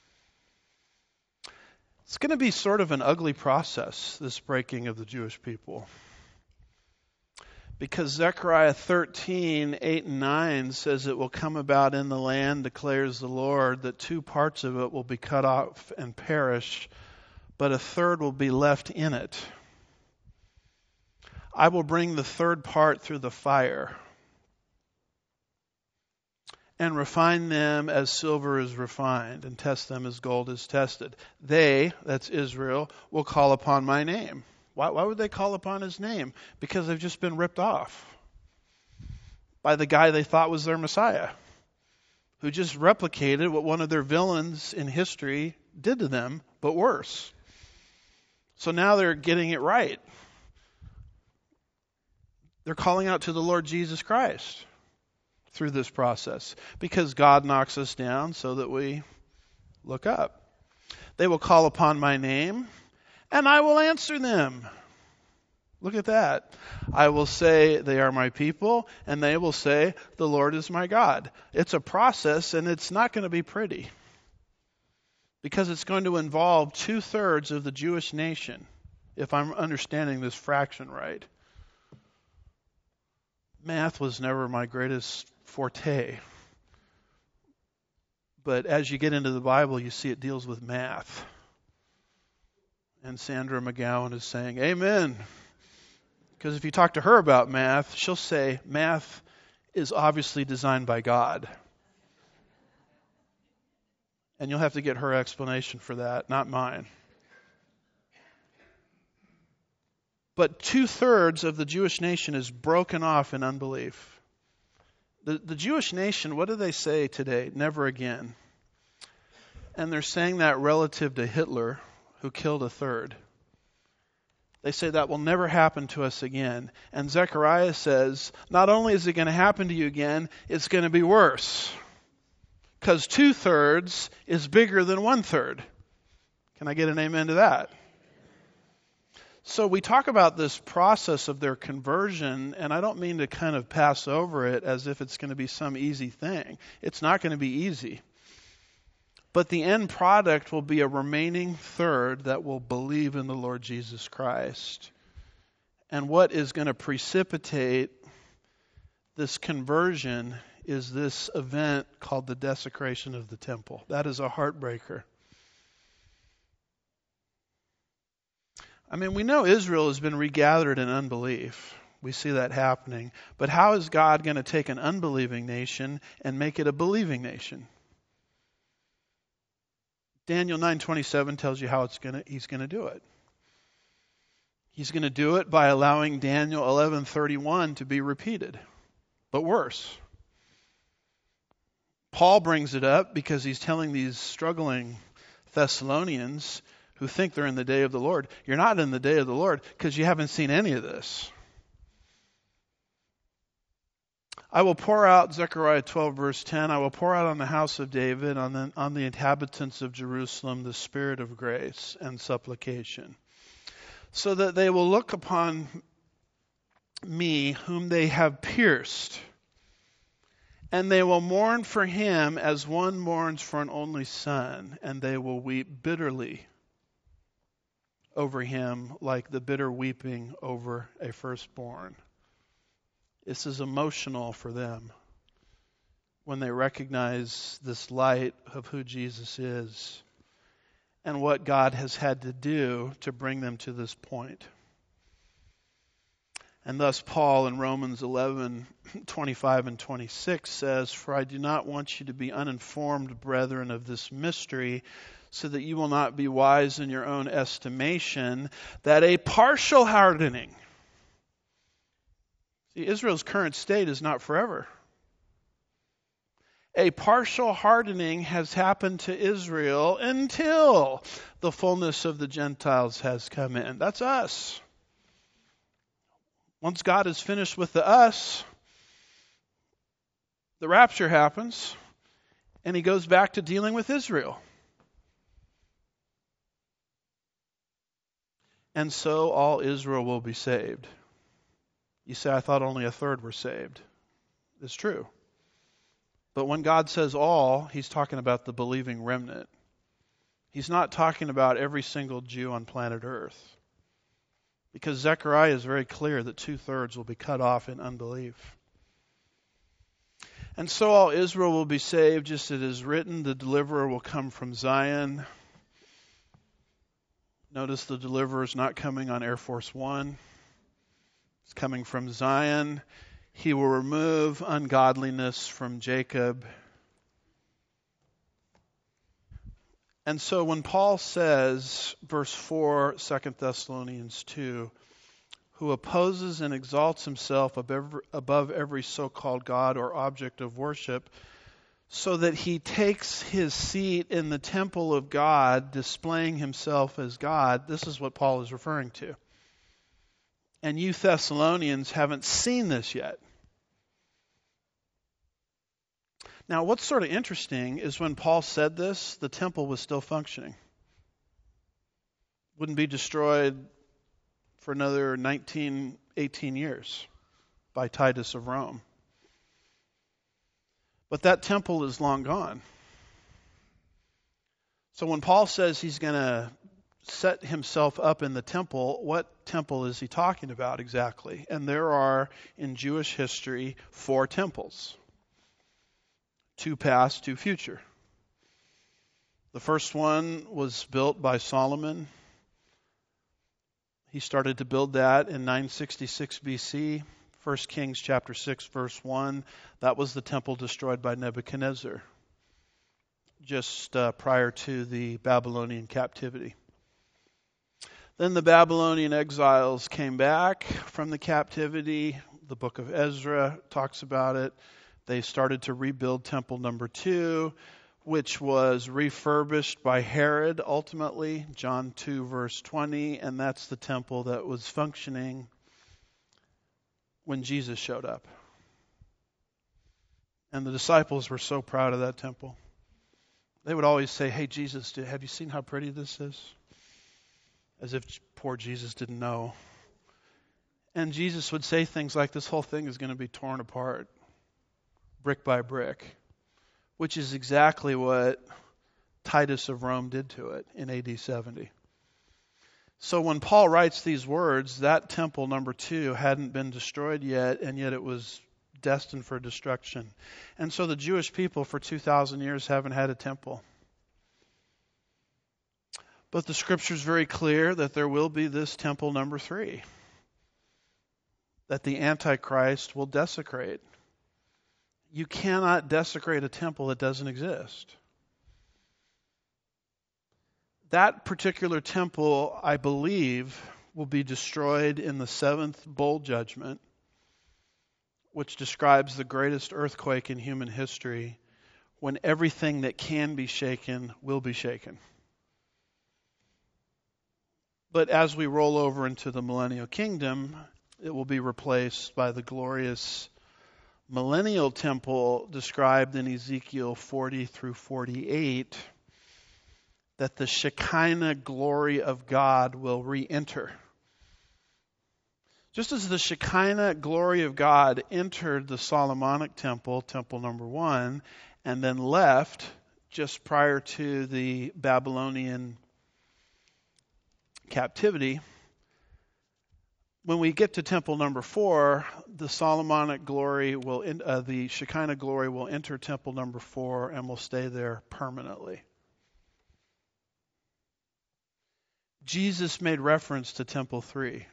It's going to be sort of an ugly process, this breaking of the Jewish people. Because Zechariah thirteen, eight and nine says it will come about in the land, declares the Lord, that two parts of it will be cut off and perish, but a third will be left in it. I will bring the third part through the fire and refine them as silver is refined and test them as gold is tested. They, that's Israel, will call upon my name. Why, why would they call upon His name? Because they've just been ripped off by the guy they thought was their Messiah, who just replicated what one of their villains in history did to them, but worse. So now they're getting it right. They're calling out to the Lord Jesus Christ through this process, because God knocks us down so that we look up. They will call upon my name, and I will answer them. Look at that. I will say they are my people, and they will say the Lord is my God. It's a process, and it's not going to be pretty, because it's going to involve two-thirds of the Jewish nation, if I'm understanding this fraction right. Math was never my greatest forte. But as you get into the Bible, you see it deals with math. And Sandra McGowan is saying, amen. Because if you talk to her about math, she'll say, math is obviously designed by God. And you'll have to get her explanation for that, not mine. But two-thirds of the Jewish nation is broken off in unbelief. The, the Jewish nation, what do they say today? Never again. And they're saying that relative to Hitler, who killed a third. They say that will never happen to us again. And Zechariah says, not only is it going to happen to you again, it's going to be worse. Because two-thirds is bigger than one-third. Can I get an amen to that? So we talk about this process of their conversion, and I don't mean to kind of pass over it as if it's going to be some easy thing. It's not going to be easy. But the end product will be a remaining third that will believe in the Lord Jesus Christ. And what is going to precipitate this conversion is this event called the desecration of the temple. That is a heartbreaker. I mean, we know Israel has been regathered in unbelief. We see that happening. But how is God going to take an unbelieving nation and make it a believing nation? Daniel nine twenty-seven tells you how it's going to, he's going to do it. He's going to do it by allowing Daniel eleven thirty-one to be repeated, but worse. Paul brings it up because he's telling these struggling Thessalonians who think they're in the day of the Lord, you're not in the day of the Lord because you haven't seen any of this. I will pour out, Zechariah twelve verse ten, I will pour out on the house of David, on the, on the inhabitants of Jerusalem, the spirit of grace and supplication, so that they will look upon me whom they have pierced, and they will mourn for him as one mourns for an only son, and they will weep bitterly over him like the bitter weeping over a firstborn. This is emotional for them when they recognize this light of who Jesus is and what God has had to do to bring them to this point. And thus Paul in Romans eleven twenty-five and twenty-six says, for I do not want you to be uninformed, brethren, of this mystery, so that you will not be wise in your own estimation, that a partial hardening. See, Israel's current state is not forever. A partial hardening has happened to Israel until the fullness of the Gentiles has come in. That's us. Once God is finished with the us, the rapture happens, and he goes back to dealing with Israel. And so all Israel will be saved. You say, I thought only a third were saved. It's true. But when God says all, he's talking about the believing remnant. He's not talking about every single Jew on planet Earth. Because Zechariah is very clear that two-thirds will be cut off in unbelief. And so all Israel will be saved, just as it is written, the deliverer will come from Zion. Notice the deliverer is not coming on Air Force One. It's coming from Zion. He will remove ungodliness from Jacob. And so when Paul says, verse four, Second Thessalonians two, who opposes and exalts himself above every so-called God or object of worship, so that he takes his seat in the temple of God, displaying himself as God, this is what Paul is referring to. And you Thessalonians haven't seen this yet. Now, what's sort of interesting is when Paul said this, the temple was still functioning. Wouldn't be destroyed for another nineteen, eighteen years by Titus of Rome. But that temple is long gone. So when Paul says he's going to set himself up in the temple, what temple is he talking about exactly? And there are, in Jewish history, four temples. Two past, two future. The first one was built by Solomon. He started to build that in nine sixty-six B C. First Kings chapter six, verse one. That was the temple destroyed by Nebuchadnezzar just uh, prior to the Babylonian captivity. Then the Babylonian exiles came back from the captivity. The book of Ezra talks about it. They started to rebuild temple number two, which was refurbished by Herod ultimately, John two verse twenty, and that's the temple that was functioning when Jesus showed up. And the disciples were so proud of that temple. They would always say, hey, Jesus, have you seen how pretty this is? As if poor Jesus didn't know. And Jesus would say things like, this whole thing is going to be torn apart, brick by brick, which is exactly what Titus of Rome did to it in A D seventy. So when Paul writes these words, that temple number two hadn't been destroyed yet, and yet it was destined for destruction. And so the Jewish people for two thousand years haven't had a temple. But the scripture is very clear that there will be this temple number three, that the Antichrist will desecrate. You cannot desecrate a temple that doesn't exist. That particular temple, I believe, will be destroyed in the seventh bowl judgment, which describes the greatest earthquake in human history, when everything that can be shaken will be shaken. But as we roll over into the millennial kingdom, it will be replaced by the glorious millennial temple described in Ezekiel forty through forty-eight, that the Shekinah glory of God will re-enter. Just as the Shekinah glory of God entered the Solomonic temple, temple number one, and then left just prior to the Babylonian captivity, when we get to temple number four, the Solomonic glory will, uh, the Shekinah glory will enter temple number four and will stay there permanently. Jesus made reference to temple three.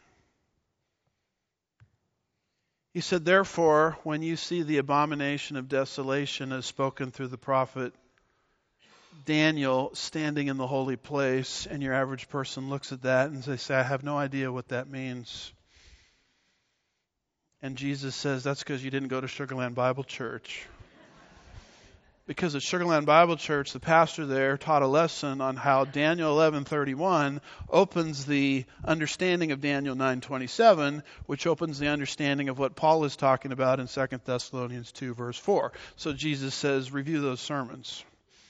He said, therefore, when you see the abomination of desolation as spoken through the prophet Daniel standing in the holy place, and your average person looks at that and they say, I have no idea what that means. And Jesus says, that's because you didn't go to Sugar Land Bible Church. Because at Sugarland Bible Church, the pastor there taught a lesson on how Daniel eleven thirty-one opens the understanding of Daniel nine twenty-seven, which opens the understanding of what Paul is talking about in Second Thessalonians two, verse four. So Jesus says, review those sermons.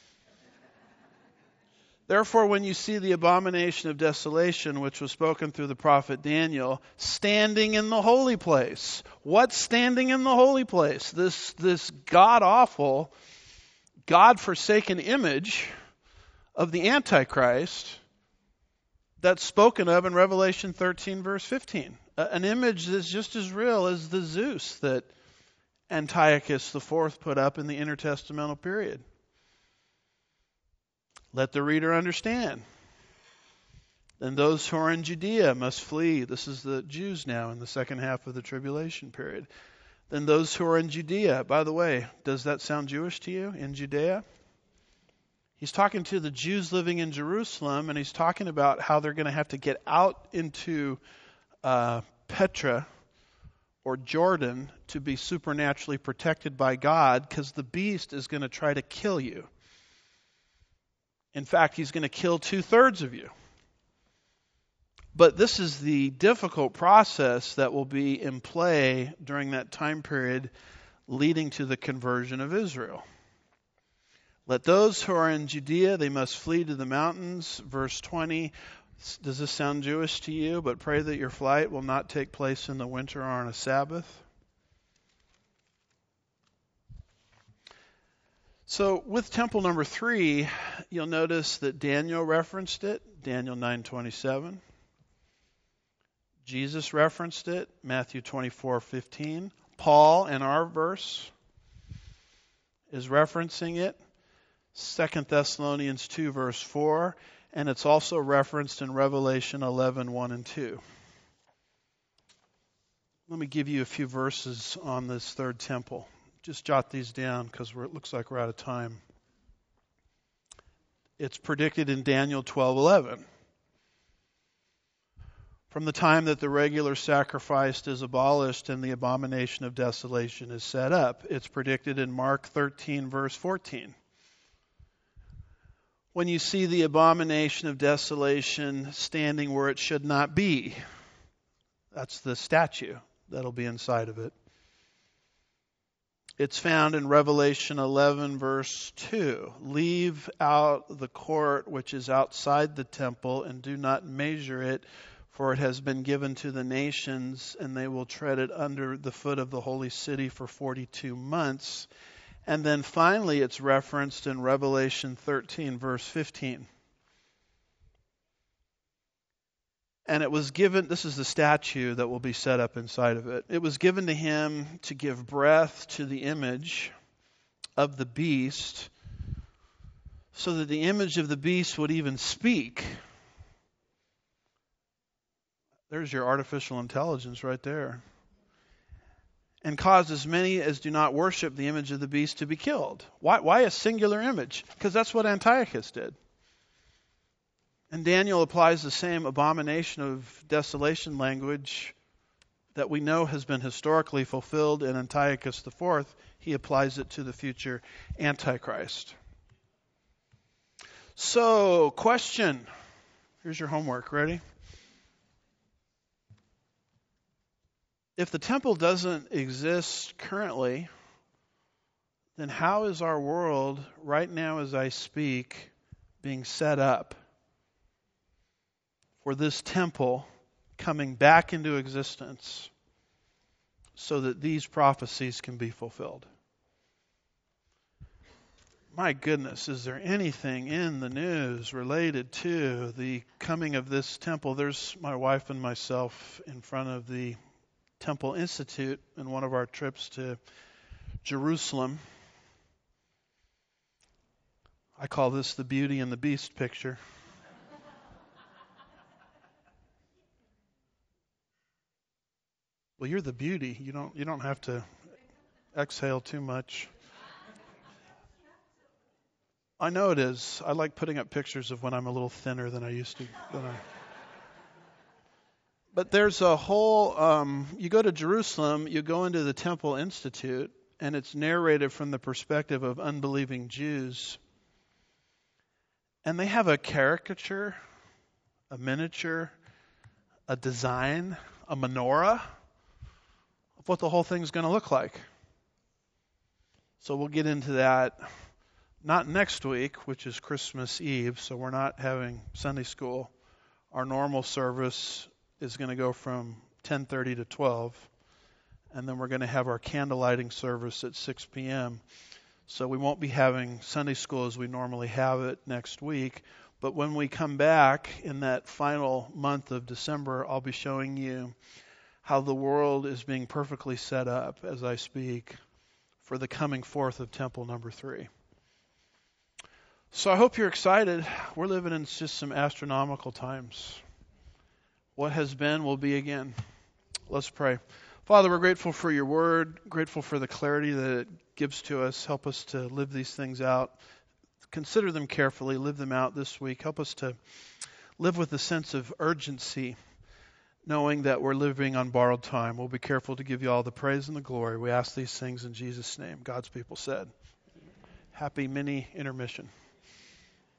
Therefore, when you see the abomination of desolation, which was spoken through the prophet Daniel, standing in the holy place. What's standing in the holy place? This, this god-awful, God-forsaken image of the Antichrist that's spoken of in Revelation thirteen, verse fifteen. An image that's just as real as the Zeus that Antiochus the Fourth put up in the intertestamental period. Let the reader understand. Then those who are in Judea must flee. This is the Jews now in the second half of the tribulation period. Then those who are in Judea. By the way, does that sound Jewish to you, in Judea? He's talking to the Jews living in Jerusalem, and he's talking about how they're going to have to get out into uh, Petra or Jordan to be supernaturally protected by God, because the beast is going to try to kill you. In fact, he's going to kill two-thirds of you. But this is the difficult process that will be in play during that time period leading to the conversion of Israel. Let those who are in Judea, they must flee to the mountains. Verse twenty, does this sound Jewish to you? But pray that your flight will not take place in the winter or on a Sabbath. So with temple number three, you'll notice that Daniel referenced it, Daniel nine twenty-seven. Jesus referenced it, Matthew twenty-four fifteen. Paul, in our verse, is referencing it, Second Thessalonians two, verse four. And it's also referenced in Revelation eleven, one and two. Let me give you a few verses on this third temple. Just jot these down because it looks like we're out of time. It's predicted in Daniel twelve eleven. From the time that the regular sacrifice is abolished and the abomination of desolation is set up. It's predicted in Mark thirteen, verse fourteen. When you see the abomination of desolation standing where it should not be, that's the statue that'll be inside of it. It's found in Revelation eleven, verse two. Leave out the court which is outside the temple and do not measure it, for it has been given to the nations, and they will tread it under the foot of the holy city for forty-two months. And then finally it's referenced in Revelation thirteen, verse fifteen. And it was given, this is the statue that will be set up inside of it. It was given to him to give breath to the image of the beast, so that the image of the beast would even speak. There's your artificial intelligence right there. And cause as many as do not worship the image of the beast to be killed. Why, why a singular image? Because that's what Antiochus did. And Daniel applies the same abomination of desolation language that we know has been historically fulfilled in Antiochus the Fourth. He applies it to the future Antichrist. So, question. Here's your homework. Ready? If the temple doesn't exist currently, then how is our world, right now as I speak, being set up for this temple coming back into existence so that these prophecies can be fulfilled? My goodness, is there anything in the news related to the coming of this temple? There's my wife and myself in front of the Temple Institute in one of our trips to Jerusalem. I call this the Beauty and the Beast picture. Well, you're the beauty. You don't you don't have to exhale too much. I know it is. I like putting up pictures of when I'm a little thinner than I used to. Than I... But there's a whole, um, you go to Jerusalem, you go into the Temple Institute, and it's narrated from the perspective of unbelieving Jews. And they have a caricature, a miniature, a design, a menorah of what the whole thing's going to look like. So we'll get into that not next week, which is Christmas Eve, so we're not having Sunday school. Our normal service is going to go from ten thirty to twelve, and then we're going to have our candle lighting service at six p.m. So we won't be having Sunday school as we normally have it next week. But when we come back in that final month of December, I'll be showing you how the world is being perfectly set up as I speak for the coming forth of temple number three. So I hope you're excited. We're living in just some astronomical times. What has been will be again. Let's pray. Father, we're grateful for your word, grateful for the clarity that it gives to us. Help us to live these things out. Consider them carefully, live them out this week. Help us to live with a sense of urgency, knowing that we're living on borrowed time. We'll be careful to give you all the praise and the glory. We ask these things in Jesus' name. God's people said. Happy mini intermission.